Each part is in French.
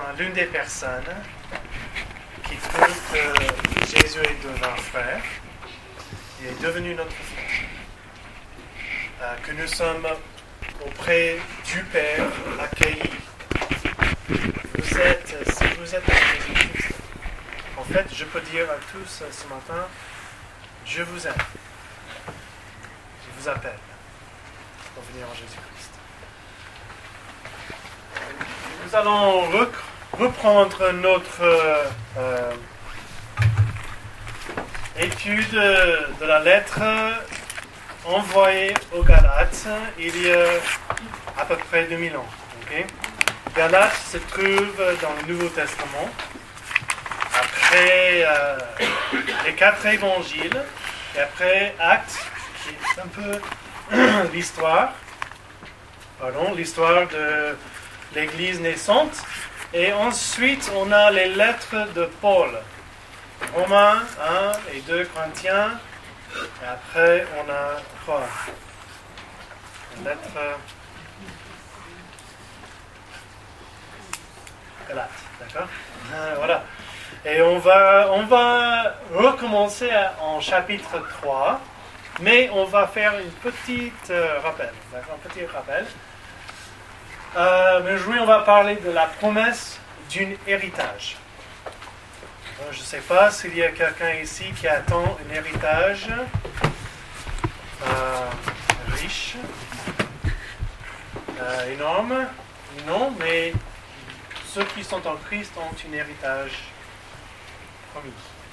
l'une des personnes qui trouve que Jésus est devenu frère, il est devenu notre frère. Que nous sommes auprès du Père accueillis. Si vous êtes en Jésus-Christ, en fait, je peux dire à tous ce matin, je vous aime. Je vous appelle pour venir en Jésus-Christ. Nous allons reprendre notre étude de la lettre envoyée aux Galates il y a à peu près 2000 ans. Okay? Galates se trouve dans le Nouveau Testament, après les 4 évangiles, et après Actes, qui est un peu l'histoire de l'Église naissante. Et ensuite, on a les lettres de Paul, Romains 1 et 2 Corinthiens, et après on a quoi? Une lettre Galates, d'accord? Voilà. Et on va recommencer en chapitre 3, mais on va faire une petite rappel, d'accord? Un petit rappel. Mais aujourd'hui, on va parler de la promesse d'un héritage. Je ne sais pas s'il y a quelqu'un ici qui attend un héritage riche, énorme. Non, mais ceux qui sont en Christ ont un héritage promis.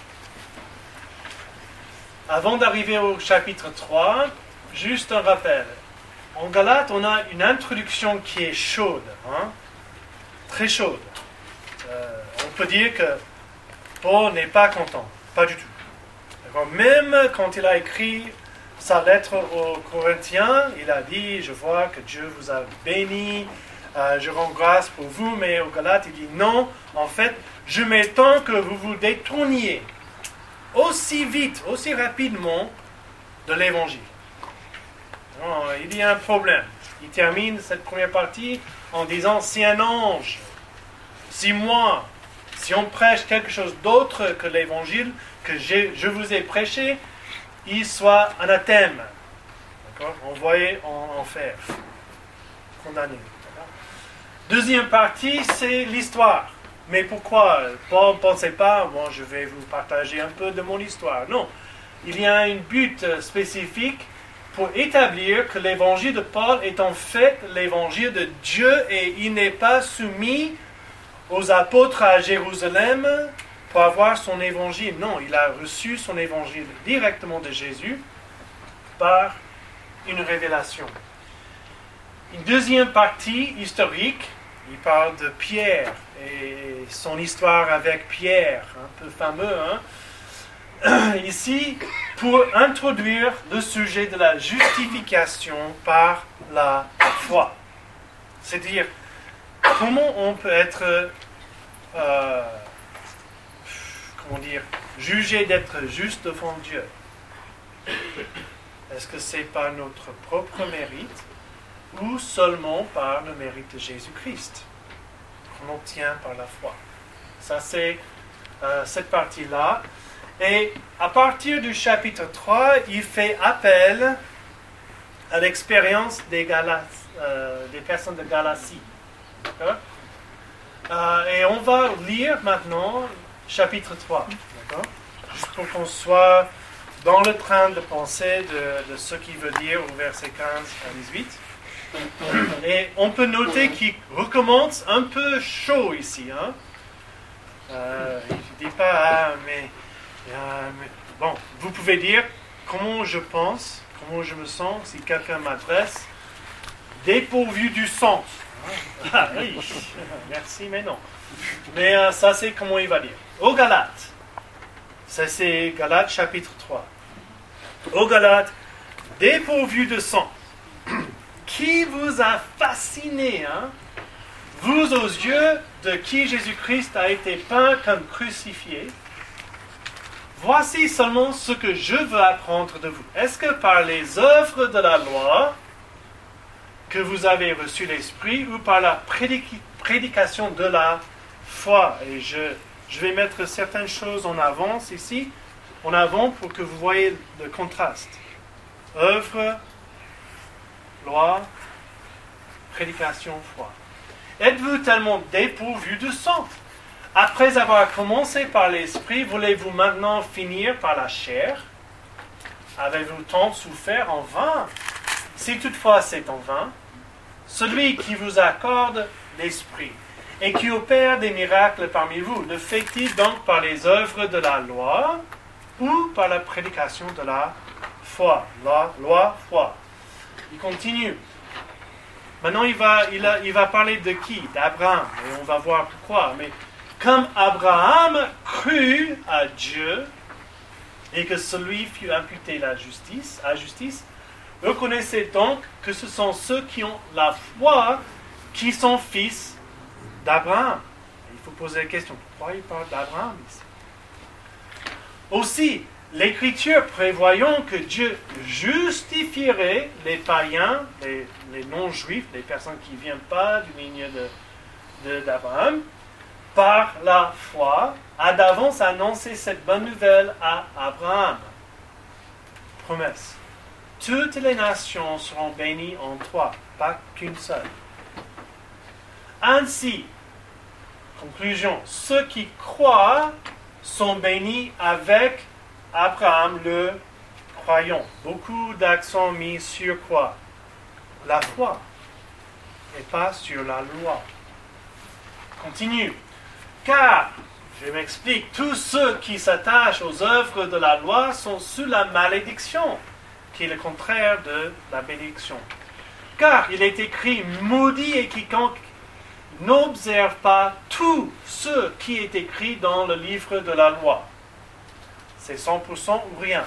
Avant d'arriver au chapitre 3, juste un rappel. En Galates, on a une introduction qui est chaude, très chaude. On peut dire que Paul n'est pas content, pas du tout. D'accord? Même quand il a écrit sa lettre aux Corinthiens, il a dit, je vois que Dieu vous a béni, je rends grâce pour vous, mais aux Galates, il dit non, en fait, je m'attends que vous vous détourniez aussi vite, aussi rapidement de l'évangile. Il y a un problème. Il termine cette première partie en disant, si un ange, si moi, si on prêche quelque chose d'autre que l'évangile que je vous ai prêché, il soit anathème. D'accord? Envoyé en enfer. Condamné. D'accord? Deuxième partie, c'est l'histoire. Mais pourquoi? Paul ne pensait pas, bon, je vais vous partager un peu de mon histoire. Non. Il y a un but spécifique pour établir que l'évangile de Paul est en fait l'évangile de Dieu et il n'est pas soumis aux apôtres à Jérusalem pour avoir son évangile. Non, il a reçu son évangile directement de Jésus par une révélation. Une deuxième partie historique, il parle de Pierre et son histoire avec Pierre, un peu fameux, ici, pour introduire le sujet de la justification par la foi. C'est-à-dire, comment on peut être, jugé d'être juste devant Dieu? Est-ce que c'est par notre propre mérite ou seulement par le mérite de Jésus-Christ qu'on obtient par la foi? Ça, c'est cette partie-là. Et à partir du chapitre 3, il fait appel à l'expérience des personnes de Galatie. D'accord? Et on va lire maintenant chapitre 3. D'accord? Juste pour qu'on soit dans le train de pensée de ce qu'il veut dire au verset 15 à 18. Et on peut noter qu'il recommence un peu chaud ici. Il ne dit pas, mais bon, vous pouvez dire comment je pense, comment je me sens si quelqu'un m'adresse, dépourvu du sens. Ah oui, merci, mais non. Mais ça, c'est comment il va dire. Aux Galates, ça c'est Galates chapitre 3. Aux Galates, dépourvu de sang, qui vous a fasciné, vous aux yeux de qui Jésus-Christ a été peint comme crucifié. Voici seulement ce que je veux apprendre de vous. Est-ce que par les œuvres de la loi que vous avez reçu l'Esprit ou par la prédication de la foi. Et je vais mettre certaines choses en avance ici, en avant pour que vous voyez le contraste. Œuvre, loi, prédication, foi. Êtes-vous tellement dépourvu de sang? Après avoir commencé par l'esprit, voulez-vous maintenant finir par la chair? Avez-vous tant souffert en vain? Si toutefois c'est en vain, celui qui vous accorde l'esprit et qui opère des miracles parmi vous, le fait-il donc par les œuvres de la loi ou par la prédication de la foi? Loi, foi. Il continue. Maintenant, il va parler de qui? D'Abraham. Et on va voir pourquoi. Mais comme Abraham crut à Dieu et que celui fut imputé à justice, reconnaissez donc que ce sont ceux qui ont la foi qui sont fils d'Abraham. Il faut poser la question, pourquoi il parle d'Abraham ici? Aussi, l'Écriture prévoyant que Dieu justifierait les païens, les non-juifs, les personnes qui ne viennent pas du ligne d'Abraham, par la foi, a d'avance annoncé cette bonne nouvelle à Abraham. Promesse. Toutes les nations seront bénies en toi, pas qu'une seule. Ainsi, conclusion, ceux qui croient sont bénis avec Abraham le croyant. Beaucoup d'accent mis sur quoi? La foi, et pas sur la loi. Continue. Car, je m'explique, tous ceux qui s'attachent aux œuvres de la loi sont sous la malédiction, qui est le contraire de la bénédiction. Car il est écrit, maudit est quiconque n'observe pas tout ce qui est écrit dans le livre de la loi. C'est 100% ou rien.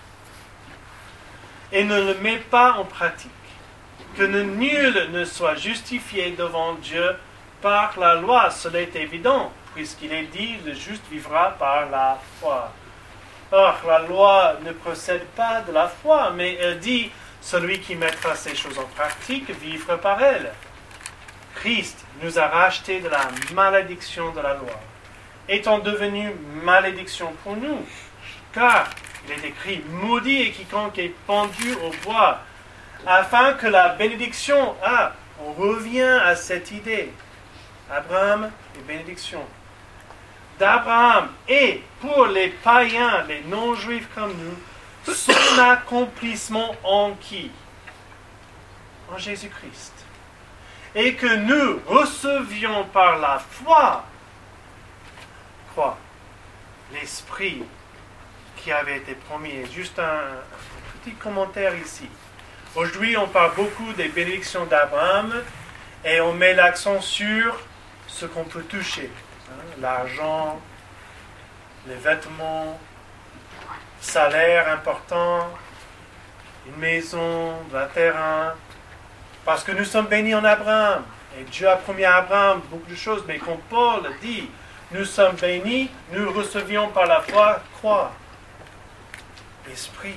Et ne le met pas en pratique. Que nul ne soit justifié devant Dieu par la loi, cela est évident, puisqu'il est dit, le juste vivra par la foi. Or, la loi ne procède pas de la foi, mais elle dit, celui qui mettra ces choses en pratique vivra par elle. Christ nous a rachetés de la malédiction de la loi, étant devenu malédiction pour nous, car il est écrit, maudit est quiconque est pendu au bois, afin que la bénédiction, on revient à cette idée, Abraham et bénédiction, d'Abraham et pour les païens, les non-juifs comme nous, son accomplissement en qui? En Jésus-Christ. Et que nous recevions par la foi, quoi? L'Esprit qui avait été promis. Juste un petit commentaire ici. Aujourd'hui, on parle beaucoup des bénédictions d'Abraham et on met l'accent sur ce qu'on peut toucher. L'argent, les vêtements, salaire important, une maison, un terrain. Parce que nous sommes bénis en Abraham. Et Dieu a promis à Abraham beaucoup de choses. Mais quand Paul dit, nous sommes bénis, nous recevions par la foi, quoi? L'Esprit.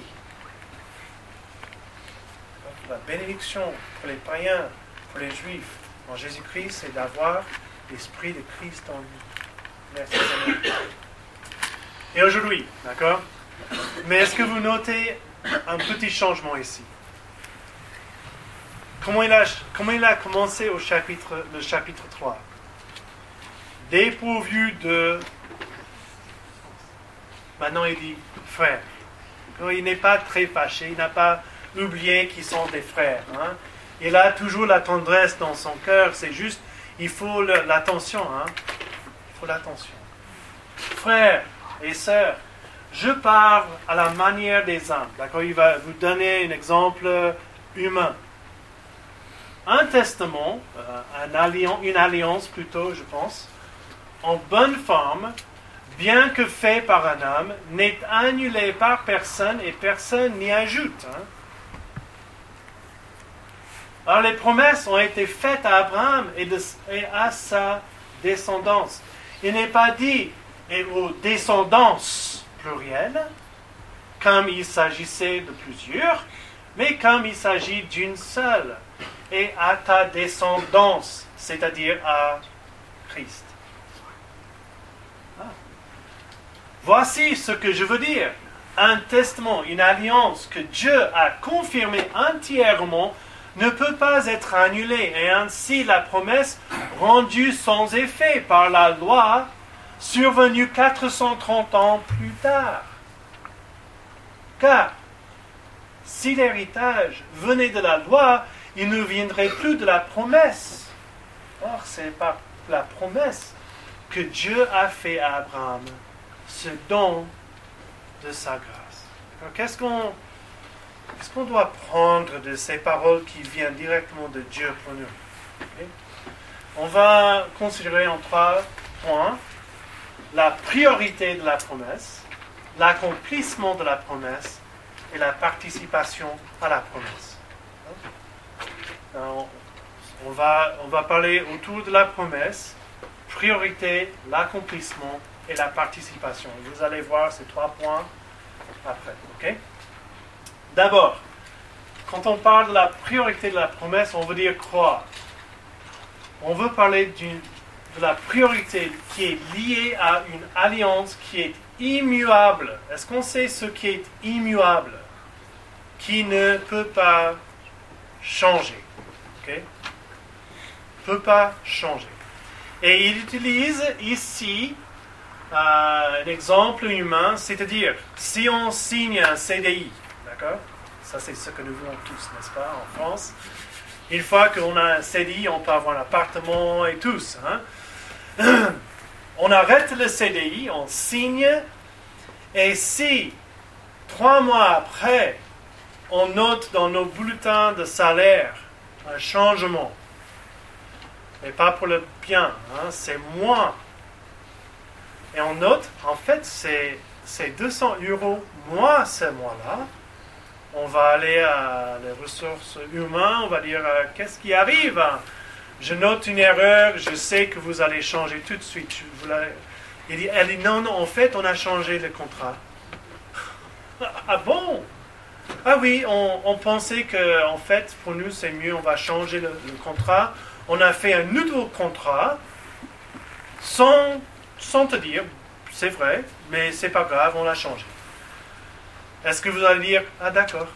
La bénédiction pour les païens, pour les Juifs, en Jésus-Christ, c'est d'avoir l'Esprit de Christ en nous. Merci Seigneur. Et aujourd'hui, d'accord? Mais est-ce que vous notez un petit changement ici? Comment il a commencé le chapitre 3? Dépourvu de... Maintenant il dit frère. Il n'est pas très fâché, il n'a pas oublié qu'ils sont des frères. Il a toujours la tendresse dans son cœur, c'est juste, il faut l'attention. Il faut l'attention. Frères et sœurs, je parle à la manière des hommes. D'accord? Il va vous donner un exemple humain. Un testament, une alliance plutôt, je pense, en bonne forme, bien que fait par un homme, n'est annulé par personne et personne n'y ajoute. Alors les promesses ont été faites à Abraham et à sa descendance. Il n'est pas dit et aux descendances plurielles, comme il s'agissait de plusieurs, mais comme il s'agit d'une seule. Et à ta descendance, c'est-à-dire à Christ. Voici ce que je veux dire. Un testament, une alliance que Dieu a confirmée entièrement ne peut pas être annulée et ainsi la promesse rendue sans effet par la loi survenue 430 ans plus tard. Car si l'héritage venait de la loi, il ne viendrait plus de la promesse. Or, c'est par la promesse que Dieu a fait à Abraham ce don de sa grâce. Alors, qu'est-ce qu'on doit prendre de ces paroles qui viennent directement de Dieu pour nous? Okay? On va considérer en 3 points la priorité de la promesse, l'accomplissement de la promesse et la participation à la promesse. Alors, on va parler autour de la promesse, priorité, l'accomplissement et la participation. Vous allez voir ces 3 points après. Okay? D'abord, quand on parle de la priorité de la promesse, on veut dire croire. On veut parler de la priorité qui est liée à une alliance qui est immuable. Est-ce qu'on sait ce qui est immuable? Qui ne peut pas changer. Okay? Peut pas changer. Et il utilise ici un exemple humain, c'est-à-dire si on signe un CDI, d'accord? Ça c'est ce que nous voulons tous, n'est-ce pas, en France. Une fois qu'on a un CDI, on peut avoir un appartement et tous. Hein? On arrête le CDI, on signe, et si 3 mois après, on note dans nos bulletins de salaire un changement, mais pas pour le bien, hein, c'est moins. Et on note, en fait, c'est 200 € moins ce mois-là. On va aller à les ressources humaines, on va dire, qu'est-ce qui arrive? Je note une erreur, je sais que vous allez changer tout de suite. Elle dit, non, en fait, on a changé le contrat. Ah bon? Ah oui, on pensait que, en fait, pour nous, c'est mieux, on va changer le contrat. On a fait un nouveau contrat, sans te dire, c'est vrai, mais c'est pas grave, on l'a changé. Est-ce que vous allez dire, ah d'accord,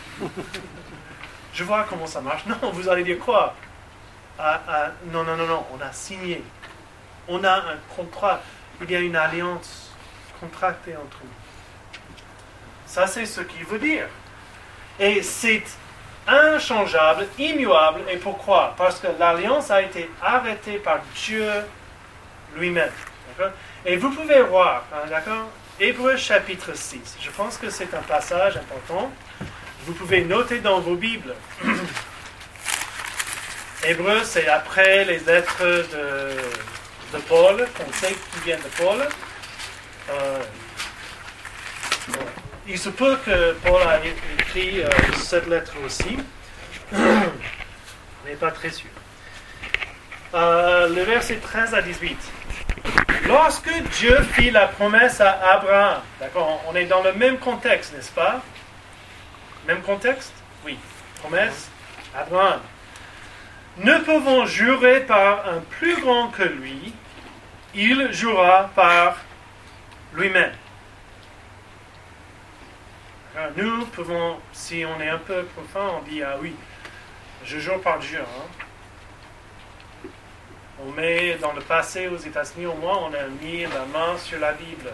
je vois comment ça marche? Non, vous allez dire quoi? Non, on a signé. On a un contrat, il y a une alliance contractée entre nous. Ça, c'est ce qu'il veut dire. Et c'est inchangeable, immuable. Et pourquoi? Parce que l'alliance a été arrêtée par Dieu lui-même. D'accord? Et vous pouvez voir, hein, d'accord? Hébreux chapitre 6. Je pense que c'est un passage important. Vous pouvez noter dans vos Bibles. Hébreux, c'est après les lettres de Paul, qu'on sait qui viennent de Paul. Il se peut que Paul a écrit cette lettre aussi, mais pas très sûr. Le verset 13 à 18. Lorsque Dieu fit la promesse à Abraham, d'accord, on est dans le même contexte, n'est-ce pas? Même contexte? Oui. Promesse, Abraham. Ne pouvant jurer par un plus grand que lui, il jura par lui-même. Alors, nous pouvons, si on est un peu profond, on dit, ah oui, je jure par Dieu. Hein. On met dans le passé aux États-Unis, au moins, on a mis la main sur la Bible.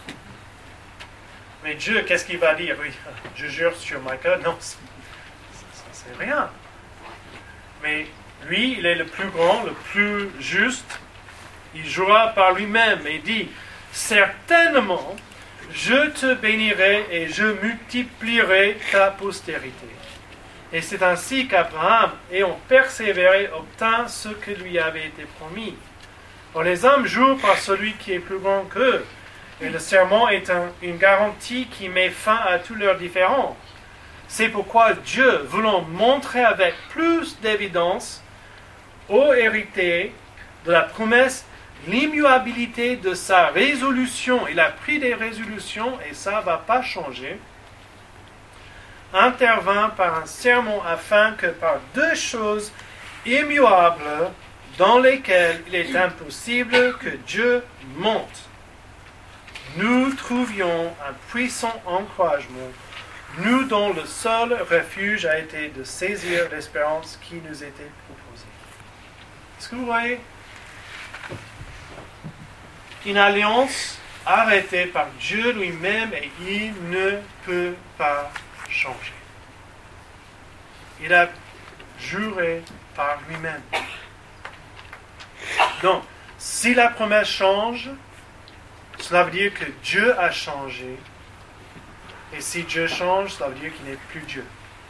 Mais Dieu, qu'est-ce qu'il va dire? Oui, je jure sur Michael. Non, c'est rien. Mais lui, il est le plus grand, le plus juste. Il jura par lui-même et dit, certainement, je te bénirai et je multiplierai ta postérité. Et c'est ainsi qu'Abraham, ayant persévéré, obtint ce que lui avait été promis. Or, les hommes jurent par celui qui est plus grand qu'eux. Et le serment est une garantie qui met fin à tous leurs différends. C'est pourquoi Dieu, voulant montrer avec plus d'évidence aux héritiers de la promesse l'immuabilité de sa résolution, il a pris des résolutions et ça ne va pas changer, intervint par un serment afin que par 2 choses immuables dans lesquelles il est impossible que Dieu monte, nous trouvions un puissant encouragement, nous dont le seul refuge a été de saisir l'espérance qui nous était proposée. Est-ce que vous voyez? Une alliance arrêtée par Dieu lui-même et il ne peut pas changer. Il a juré par lui-même. Donc, si la promesse change, cela veut dire que Dieu a changé. Et si Dieu change, cela veut dire qu'il n'est plus Dieu.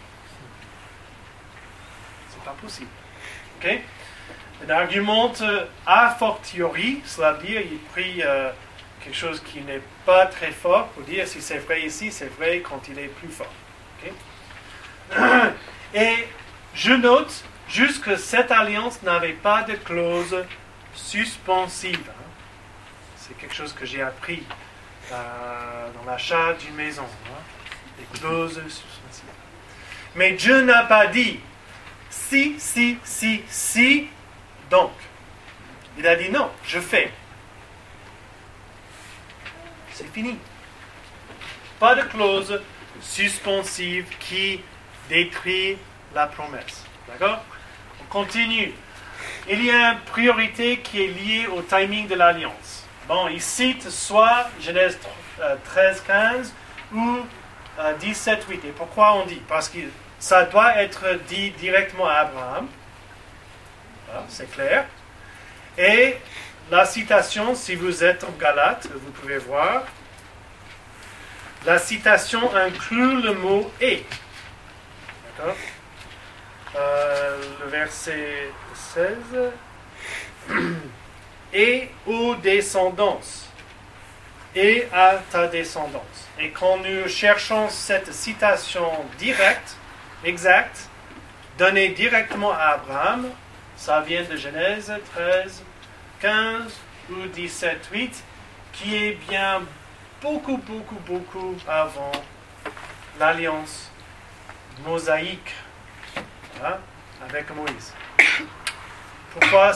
C'est pas possible. Ok? Il argumente a fortiori, cela veut dire il prie quelque chose qui n'est pas très fort pour dire si c'est vrai ici, c'est vrai quand il est plus fort. Okay? Et je note juste que cette alliance n'avait pas de clause suspensive. C'est quelque chose que j'ai appris dans l'achat d'une maison. Des clauses suspensives. Mais Dieu n'a pas dit si, donc. Il a dit non, je fais. C'est fini. Pas de clause suspensive qui détruit la promesse. D'accord? On continue. Il y a une priorité qui est liée au timing de l'alliance. Bon, il cite soit Genèse 13:15 ou 17:8. Et pourquoi on dit? Parce que ça doit être dit directement à Abraham. Voilà, c'est clair. Et la citation, si vous êtes en Galates, vous pouvez voir, la citation inclut le mot « et ». D'accord? Le verset 16. « Et aux descendances. Et à ta descendance. » Et quand nous cherchons cette citation directe, exacte, donnée directement à Abraham, ça vient de Genèse 13:15 ou 17:8, qui est bien beaucoup avant l'alliance mosaïque avec Moïse. Pourquoi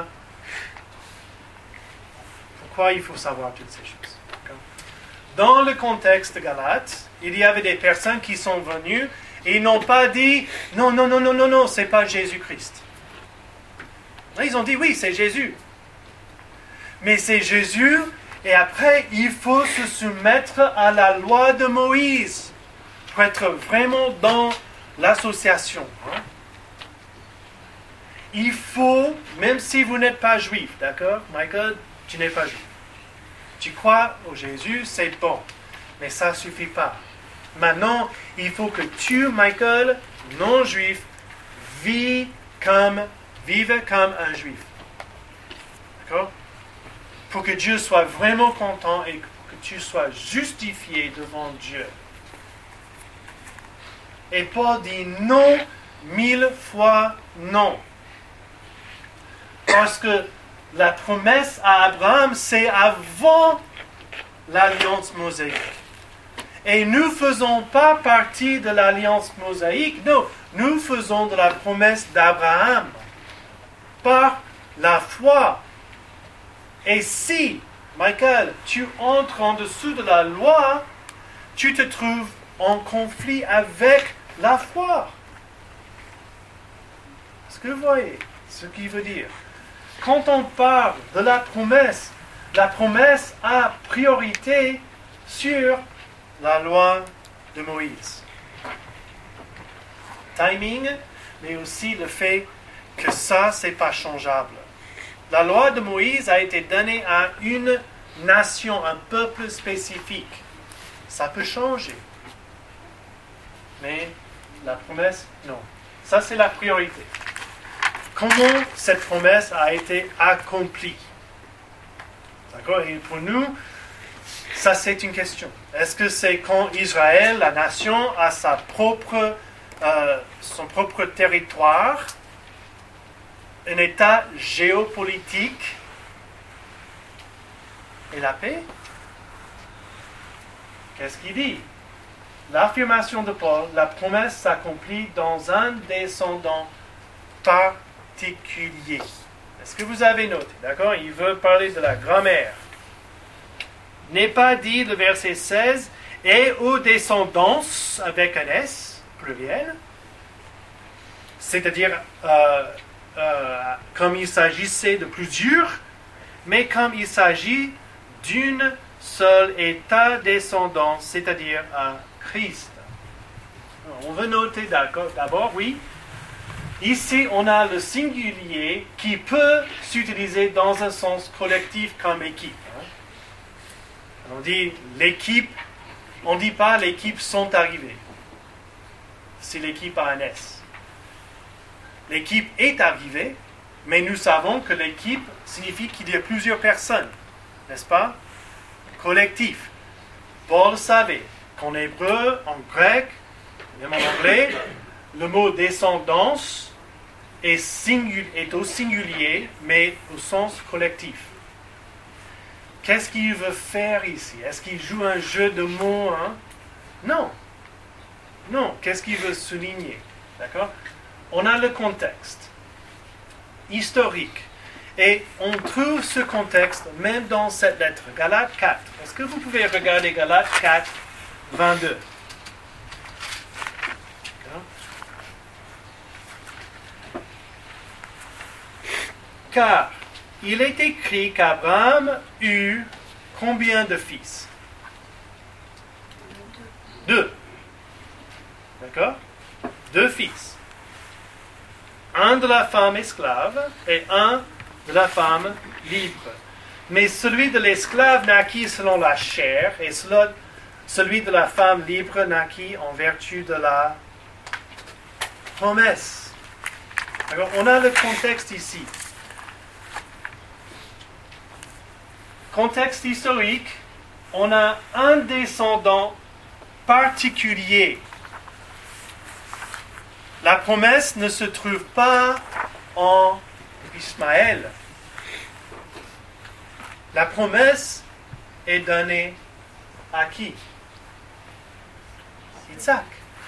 il faut savoir toutes ces choses? Dans le contexte de Galates, il y avait des personnes qui sont venues et ils n'ont pas dit non, c'est pas Jésus-Christ. Ils ont dit oui, c'est Jésus. Mais c'est Jésus, et après, il faut se soumettre à la loi de Moïse pour être vraiment dans l'association. Il faut, même si vous n'êtes pas juif, d'accord? Michael, tu n'es pas juif. Tu crois au Jésus, c'est bon. Mais ça ne suffit pas. Maintenant, il faut que tu, Michael, non juif, vive comme un juif. D'accord? Pour que Dieu soit vraiment content et que tu sois justifié devant Dieu. Et Paul dit non, 1000 fois non. Parce que la promesse à Abraham, c'est avant l'alliance mosaïque. Et nous ne faisons pas partie de l'alliance mosaïque, non, nous faisons de la promesse d'Abraham par la foi. Et si, Michael, tu entres en dessous de la loi, tu te trouves en conflit avec la foi. Est-ce que vous voyez ce qu'il veut dire? Quand on parle de la promesse a priorité sur la loi de Moïse. Timing, mais aussi le fait que ça, c'est pas changeable. La loi de Moïse a été donnée à une nation, un peuple spécifique. Ça peut changer. Mais la promesse, non. Ça, c'est la priorité. Comment cette promesse a été accomplie? D'accord? Et pour nous, ça, c'est une question. Est-ce que c'est quand Israël, la nation, a son propre territoire, un état géopolitique et la paix? Qu'est-ce qu'il dit? L'affirmation de Paul, la promesse s'accomplit dans un descendant particulier. Est-ce que vous avez noté? D'accord? Il veut parler de la grand-mère. n'est pas dit, le verset 16, et aux descendants avec un S, pluriel, c'est-à-dire comme il s'agissait de plusieurs, mais comme il s'agit d'une seule et ta descendance, c'est-à-dire à Christ. On veut noter d'abord, oui, ici on a le singulier qui peut s'utiliser dans un sens collectif comme équipe. On dit l'équipe, on ne dit pas l'équipe sont arrivées. C'est l'équipe à un S. L'équipe est arrivée, mais nous savons que l'équipe signifie qu'il y a plusieurs personnes, n'est-ce pas? Collectif. Paul savait qu'en hébreu, en grec, même en anglais, le mot descendance est au singulier, mais au sens collectif. Qu'est-ce qu'il veut faire ici? Est-ce qu'il joue un jeu de mots? Non. Non. Qu'est-ce qu'il veut souligner? D'accord? On a le contexte historique. Et on trouve ce contexte même dans cette lettre, Galates 4. Est-ce que vous pouvez regarder Galates 4, 22? Car il est écrit qu'Abraham eut combien de fils? 2. D'accord? 2 fils. Un de la femme esclave et un de la femme libre. Mais celui de l'esclave naquit selon la chair et celui de la femme libre naquit en vertu de la promesse. Alors, on a le contexte ici. Contexte historique, on a un descendant particulier. La promesse ne se trouve pas en Ismaël. La promesse est donnée à qui? Isaac.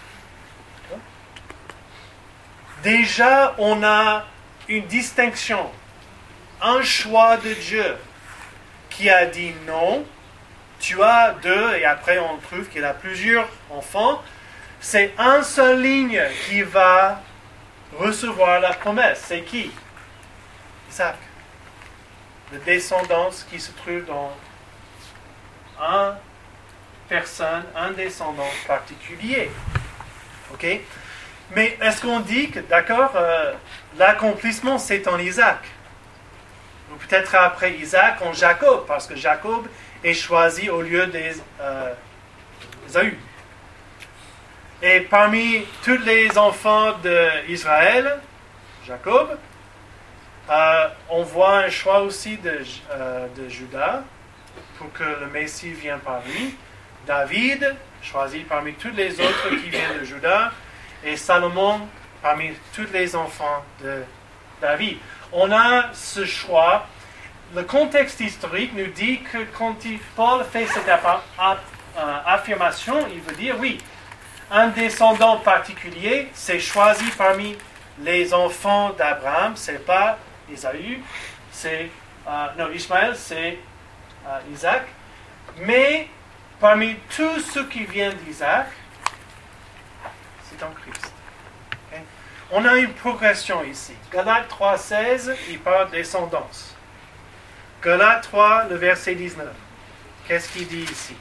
Déjà, on a une distinction, un choix de Dieu qui a dit non, tu as 2, et après on trouve qu'il a plusieurs enfants. C'est un seul ligne qui va recevoir la promesse. C'est qui? Isaac. La descendance qui se trouve dans un personne, un descendant particulier. Ok? Mais est-ce qu'on dit que, d'accord, l'accomplissement c'est en Isaac? Ou peut-être après Isaac en Jacob, parce que Jacob est choisi au lieu d'Ésaü. Et parmi tous les enfants d'Israël, Jacob, on voit un choix aussi de Judas pour que le Messie vienne par lui. David, choisi parmi tous les autres qui viennent de Judas, et Salomon parmi tous les enfants de David. On a ce choix. Le contexte historique nous dit que quand Paul fait cette affirmation, il veut dire oui, un descendant particulier, c'est choisi parmi les enfants d'Abraham, c'est pas Ésaü, Ismaël, c'est Isaac, mais parmi tous ceux qui viennent d'Isaac, c'est en Christ. Okay? On a une progression ici. Galates 3,16, il parle de descendance. Galates 3, le verset 19. Qu'est-ce qu'il dit ici?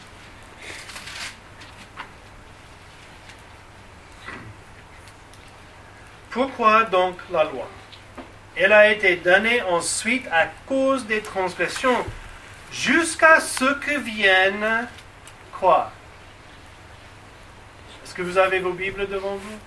Pourquoi donc la loi? Elle a été donnée ensuite à cause des transgressions, jusqu'à ce que vienne quoi? Est-ce que vous avez vos Bibles devant vous?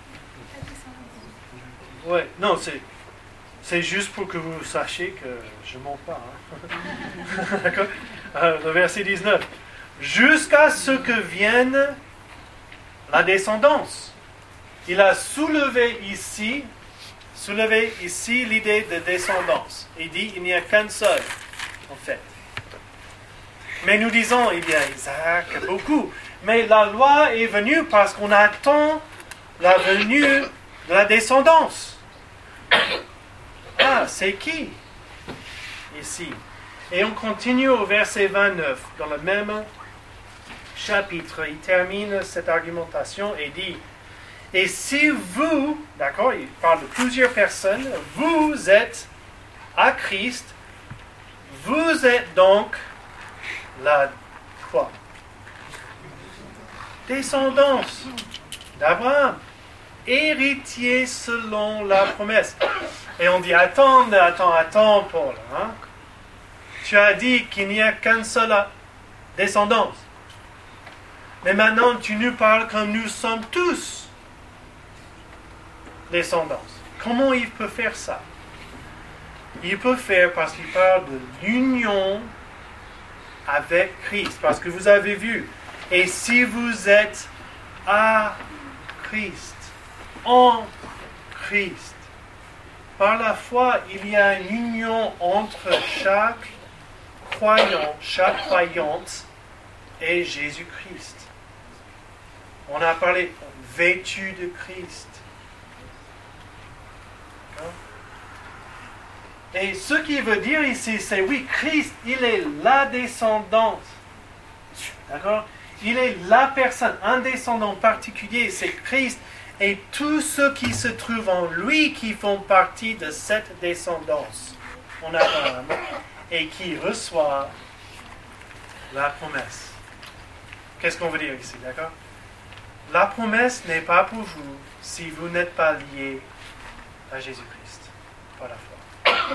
Oui, non, c'est juste pour que vous sachiez que je ne mens pas. D'accord? Le verset 19. Jusqu'à ce que vienne la descendance. Il a soulevé ici l'idée de descendance. Il dit il n'y a qu'un seul, en fait. Mais nous disons il y a Isaac, beaucoup. Mais la loi est venue parce qu'on attend la venue de la descendance. Ah, c'est qui ici? Et on continue au verset 29, dans le même chapitre. Il termine cette argumentation et dit, et si vous, d'accord, il parle de plusieurs personnes, vous êtes à Christ, vous êtes donc la quoi? Descendance d'Abraham, héritier selon la promesse. Et on dit, attends, Paul, hein? Tu as dit qu'il n'y a qu'une seule descendance. Mais maintenant, tu nous parles comme nous sommes tous descendants. Comment il peut faire ça? Il peut faire parce qu'il parle de l'union avec Christ. Parce que vous avez vu, et si vous êtes à Christ, en Christ, par la foi, il y a une union entre chaque croyant, chaque croyante et Jésus-Christ. On a parlé vêtu de Christ. Et ce qu'il veut dire ici, c'est oui, Christ, il est la descendante. D'accord? Il est la personne, un descendant particulier, c'est Christ. Et tous ceux qui se trouvent en lui, qui font partie de cette descendance en Abraham, et qui reçoivent la promesse. Qu'est-ce qu'on veut dire ici, d'accord? La promesse n'est pas pour vous si vous n'êtes pas lié à Jésus-Christ par la foi.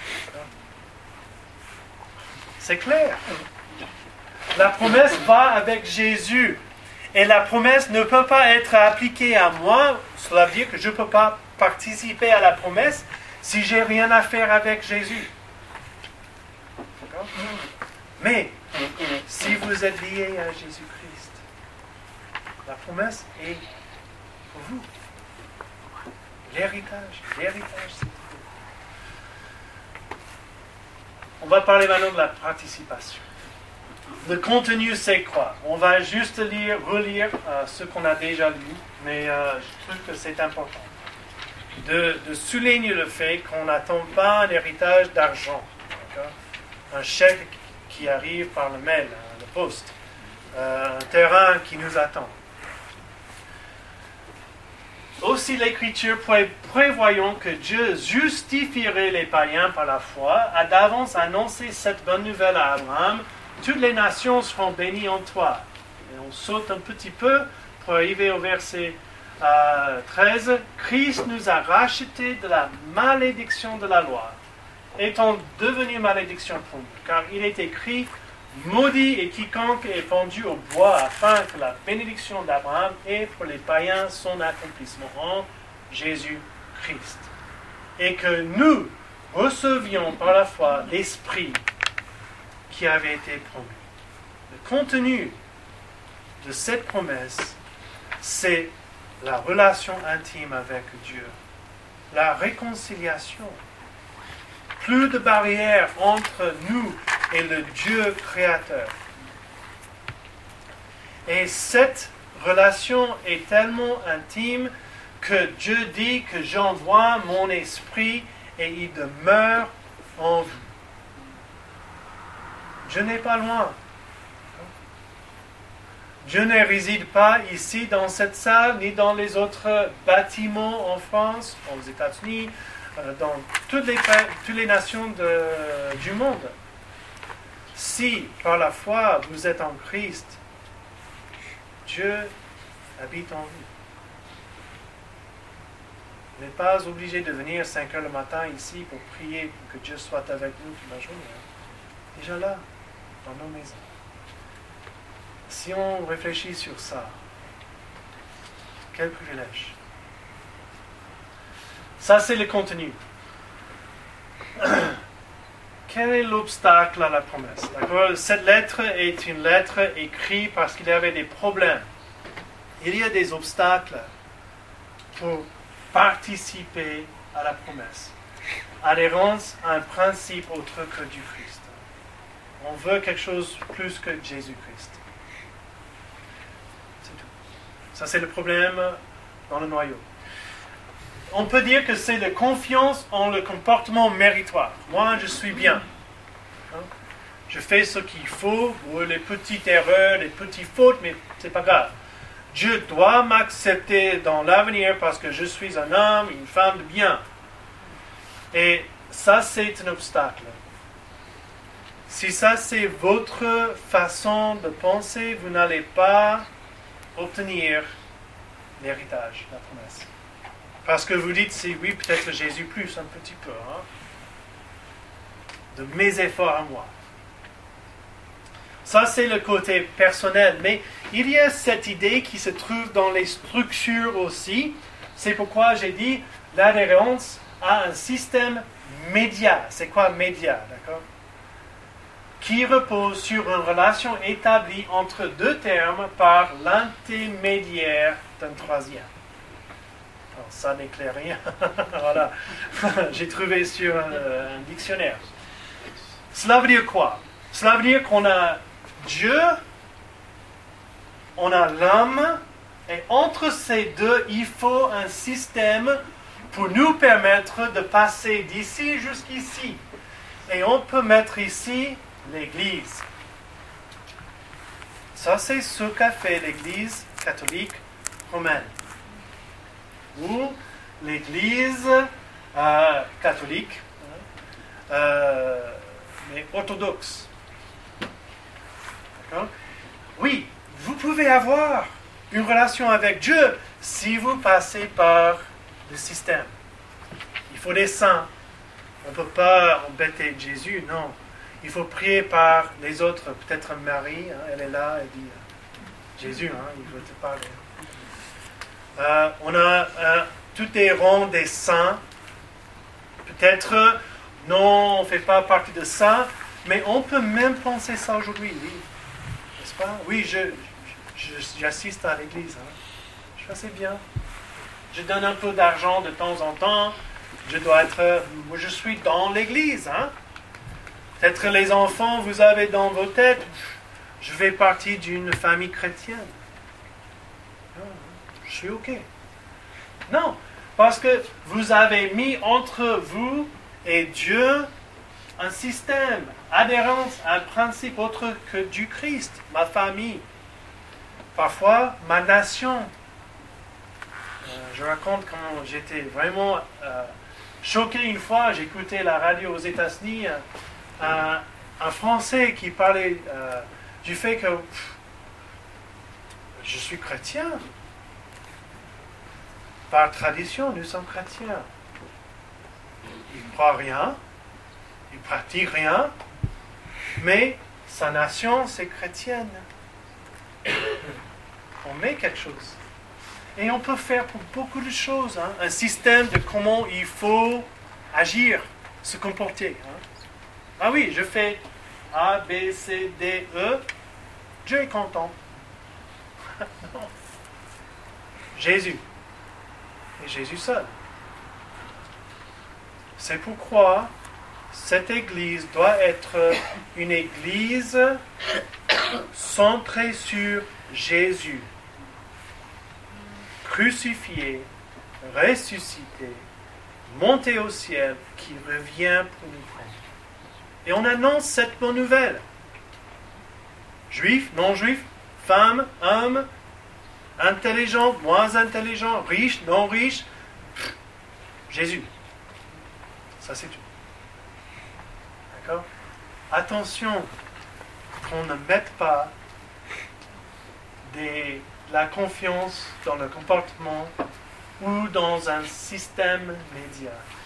C'est clair. La promesse va avec Jésus. Et la promesse ne peut pas être appliquée à moi. Cela veut dire que je ne peux pas participer à la promesse si je n'ai rien à faire avec Jésus. D'accord? Mais si vous êtes lié à Jésus-Christ, la promesse est pour vous. L'héritage, c'est pour vous. On va parler maintenant de la participation. Le contenu, c'est quoi? On va juste relire ce qu'on a déjà lu, mais je trouve que c'est important de souligner le fait qu'on n'attend pas un héritage d'argent. D'accord? Un chèque qui arrive par le mail, le poste, un terrain qui nous attend. Aussi, l'Écriture, prévoyant que Dieu justifierait les païens par la foi, a d'avance annoncé cette bonne nouvelle à Abraham. Toutes les nations seront bénies en toi. Et on saute un petit peu pour arriver au verset 13. Christ nous a rachetés de la malédiction de la loi, étant devenu malédiction pour nous. Car il est écrit, maudit est quiconque est pendu au bois, afin que la bénédiction d'Abraham ait pour les païens son accomplissement en Jésus-Christ. Et que nous recevions par la foi l'Esprit qui avait été promis. Le contenu de cette promesse, c'est la relation intime avec Dieu, la réconciliation. Plus de barrières entre nous et le Dieu créateur. Et cette relation est tellement intime que Dieu dit que j'envoie mon esprit et il demeure en vous. Dieu n'est pas loin. Dieu ne réside pas ici dans cette salle, ni dans les autres bâtiments en France, aux États-Unis, dans toutes les nations du monde. Si, par la foi, vous êtes en Christ, Dieu habite en vous. Vous n'êtes pas obligé de venir 5 heures le matin ici pour prier pour que Dieu soit avec nous toute la journée. Déjà là, dans nos maisons. Si on réfléchit sur ça, quel privilège. Ça, c'est le contenu. Quel est l'obstacle à la promesse? D'accord? Cette lettre est une lettre écrite parce qu'il y avait des problèmes. Il y a des obstacles pour participer à la promesse. Adhérence à un principe autre que du Christ. On veut quelque chose plus que Jésus-Christ. C'est tout. Ça, c'est le problème dans le noyau. On peut dire que c'est la confiance en le comportement méritoire. Moi, je suis bien. Je fais ce qu'il faut, ou les petites erreurs, les petites fautes, mais c'est pas grave. Dieu doit m'accepter dans l'avenir parce que je suis un homme, une femme de bien. Et ça, c'est un obstacle. Si ça, c'est votre façon de penser, vous n'allez pas obtenir l'héritage, la promesse. Parce que vous dites, c'est oui, peut-être Jésus plus, un petit peu, de mes efforts à moi. Ça, c'est le côté personnel. Mais il y a cette idée qui se trouve dans les structures aussi. C'est pourquoi j'ai dit l'adhérence à un système média. C'est quoi média, d'accord? Qui repose sur une relation établie entre deux termes par l'intermédiaire d'un troisième. Alors, ça n'éclaire rien. Voilà. J'ai trouvé sur un dictionnaire. Cela veut dire quoi? Cela veut dire qu'on a Dieu, on a l'homme, et entre ces deux, il faut un système pour nous permettre de passer d'ici jusqu'ici. Et on peut mettre ici l'Église. Ça, c'est ce qu'a fait l'Église catholique romaine. Ou l'Église catholique, mais orthodoxe. D'accord? Oui, vous pouvez avoir une relation avec Dieu si vous passez par le système. Il faut des saints. On ne peut pas embêter Jésus, non. Il faut prier par les autres. Peut-être Marie, elle est là, elle dit Jésus, il veut te parler. On a tous les rangs des saints. Peut-être, non, on ne fait pas partie de ça, mais on peut même penser ça aujourd'hui, oui. N'est-ce pas? Oui, j'assiste à l'église. Je fais assez bien. Je donne un peu d'argent de temps en temps. Moi, je suis dans l'église. Peut-être les enfants, vous avez dans vos têtes, je fais partie d'une famille chrétienne. Je suis OK. Non, parce que vous avez mis entre vous et Dieu un système, adhérence à un principe autre que du Christ, ma famille, parfois ma nation. Je raconte quand j'étais vraiment choqué une fois, j'écoutais la radio aux États-Unis, un Français qui parlait du fait que je suis chrétien. Par tradition, nous sommes chrétiens. Il ne croit rien, il ne pratique rien, mais sa nation, c'est chrétienne. On met quelque chose. Et on peut faire pour beaucoup de choses. Un système de comment il faut agir, se comporter. Ah oui, je fais A, B, C, D, E. Dieu est content. Non. Jésus. Et Jésus seul. C'est pourquoi cette Église doit être une Église centrée sur Jésus, crucifié, ressuscité, monté au ciel, qui revient pour nous prendre. Et on annonce cette bonne nouvelle. Juifs, non-juifs, femmes, hommes, intelligents, moins intelligents, riches, non riches, Jésus. Ça c'est tout. D'accord? Attention qu'on ne mette pas la confiance dans le comportement ou dans un système média.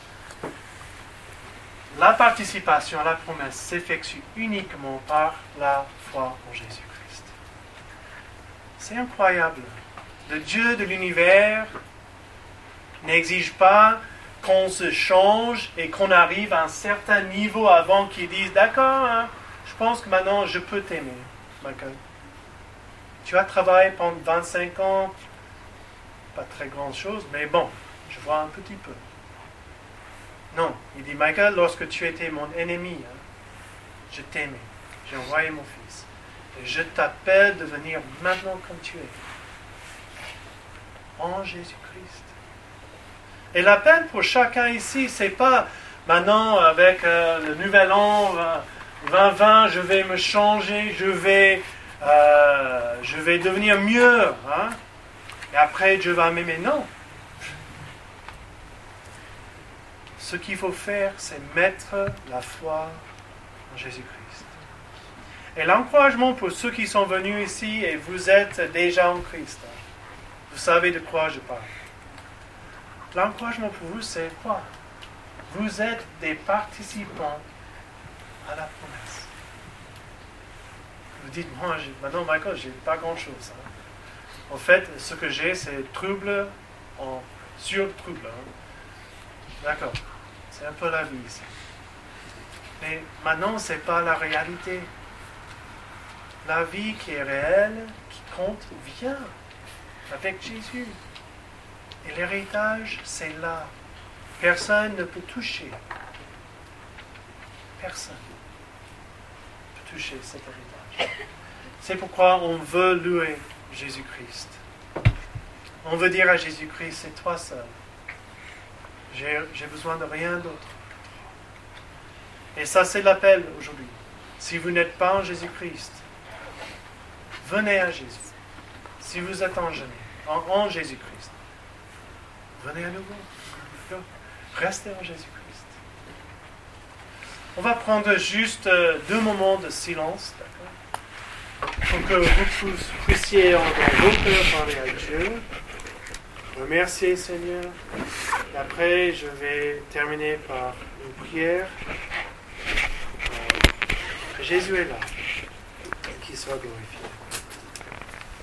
La participation à la promesse s'effectue uniquement par la foi en Jésus-Christ. C'est incroyable. Le Dieu de l'univers n'exige pas qu'on se change et qu'on arrive à un certain niveau avant qu'il dise « D'accord, je pense que maintenant je peux t'aimer, Michael. Tu as travaillé pendant 25 ans, pas très grande chose, mais bon, je vois un petit peu. » Non, il dit « Michael, lorsque tu étais mon ennemi, je t'aimais, j'ai envoyé mon fils. Et je t'appelle de venir maintenant comme tu es. En Jésus-Christ. » Et l'appel pour chacun ici, c'est pas maintenant avec le nouvel an, 2020, je vais me changer, je vais devenir mieux. Hein? Et après, Dieu va m'aimer. Non. Ce qu'il faut faire, c'est mettre la foi en Jésus-Christ. Et l'encouragement pour ceux qui sont venus ici et vous êtes déjà en Christ. Hein? Vous savez de quoi je parle. L'encouragement pour vous, c'est quoi? Vous êtes des participants à la promesse. Vous dites, moi, maintenant, Michael, je n'ai pas grand-chose. Hein. En fait, ce que j'ai, c'est trouble sur trouble. Hein. D'accord. C'est un peu la vie ici. Mais maintenant, ce n'est pas la réalité. La vie qui est réelle, qui compte, vient avec Jésus. Et l'héritage, c'est là. Personne ne peut toucher. Personne ne peut toucher cet héritage. C'est pourquoi on veut louer Jésus-Christ. On veut dire à Jésus-Christ, c'est toi seul. J'ai besoin de rien d'autre. Et ça, c'est l'appel aujourd'hui. Si vous n'êtes pas en Jésus-Christ, venez à Jésus. Si vous êtes en Jésus-Christ, venez à nouveau. Restez en Jésus-Christ. On va prendre juste 2 moments de silence, d'accord? Pour que vous puissiez dans vos cœurs parler à Dieu. Remercier Seigneur. Et après, je vais terminer par une prière. Jésus est là. Qu'il soit glorifié.